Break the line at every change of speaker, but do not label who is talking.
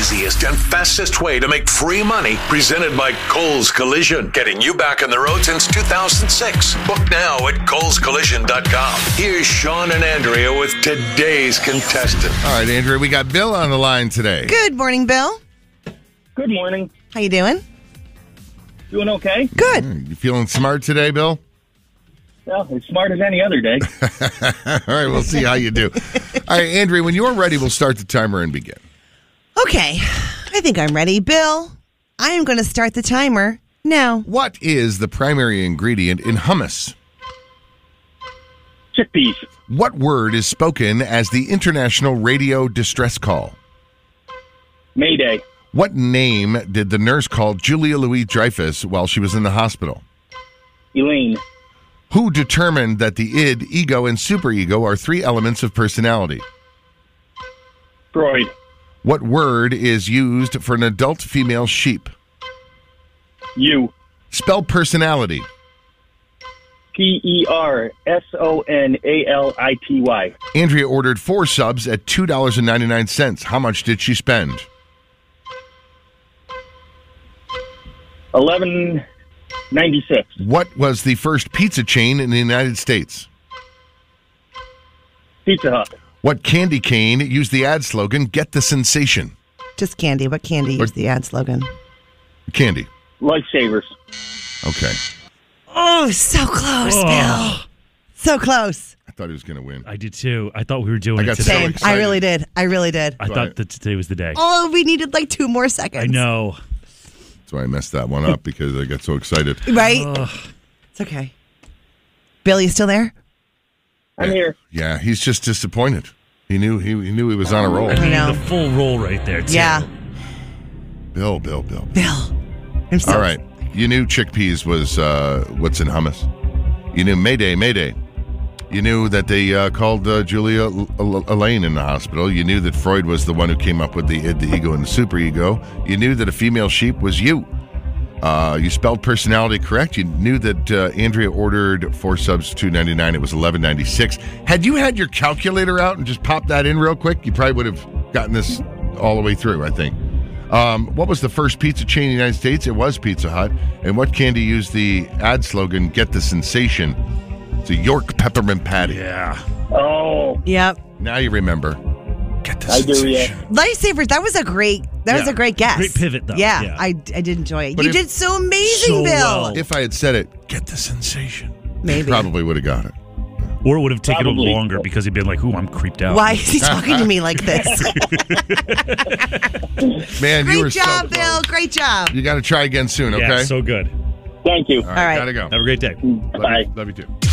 easiest and fastest way to make free money, presented by Kohl's Collision. Getting you back on the road since 2006. Book now at KohlsCollision.com. Here's Sean and Andrea with today's contestant.
All right, Andrea, we got Bill on the line today.
Good morning, Bill.
Good morning.
How you doing?
Doing okay?
Good.
You feeling smart today, Bill?
Well, as smart as any other day.
All right, we'll see how you do. All right, Andrea, when you're ready, we'll start the timer and begin.
Okay, I think I'm ready. Bill, I am going to start the timer now.
What is the primary ingredient in hummus?
Chickpeas.
What word is spoken as the international radio distress call?
Mayday.
What name did the nurse call Julia Louis-Dreyfus while she was in the hospital?
Elaine.
Who determined that the id, ego, and superego are three elements of personality?
Freud.
What word is used for an adult female sheep?
You.
Spell personality.
Personality.
Andrea ordered 4 subs at $2.99. How much did she spend?
$11.96.
What was the first pizza chain in the United States?
Pizza Hut.
What candy cane used the ad slogan, "Get the sensation"?
Just candy. What candy is the ad slogan?
Candy.
Lifesavers.
Okay.
Oh, so close, Bill. So close.
I thought he was going to win.
I did too. I thought we were doing
I
it
got
today.
so
Same.
excited.
I really did.
I thought that today was the day.
Oh, we needed like 2 more seconds.
I know.
That's why I messed that one up, because I got so excited.
Right? It's okay. Bill, you still there?
I'm here.
Yeah, he's just disappointed. He knew he was on a roll.
I know.
The full roll right there, too.
Yeah.
Bill.
Bill. I'm so
All right. You knew chickpeas was what's in hummus. You knew Mayday. You knew that they called Julia Elaine in the hospital. You knew that Freud was the one who came up with the id, the ego, and the superego. You knew that a female sheep was you. You spelled personality correct. You knew that Andrea ordered 4 subs, $2.99. It was $11.96. Had you had your calculator out and just popped that in real quick, you probably would have gotten this all the way through, I think. What was the first pizza chain in the United States? It was Pizza Hut. And what candy used the ad slogan, "Get the sensation"? It's a York peppermint patty.
Yeah.
Oh.
Yep.
Now you remember. Get the
I do,
sensation.
yeah.
Lifesavers, that was a great guess.
Great pivot, though.
Yeah,
Yeah.
I did enjoy it.
But
You
if-
did so amazing,
So
Bill.
well.
If I had said it, "Get the sensation,"
Maybe.
probably would have got it.
Or it would have taken
Probably.
longer because he'd been like, ooh, I'm creeped out.
Why is he talking to me like this?
Man, you were
Great job,
so
Bill.
close.
Great job.
You got to try again soon, okay?
Yeah, so good.
Thank you.
All
All right.
Gotta go.
Have a great day.
Love
Bye.
you. Love you too.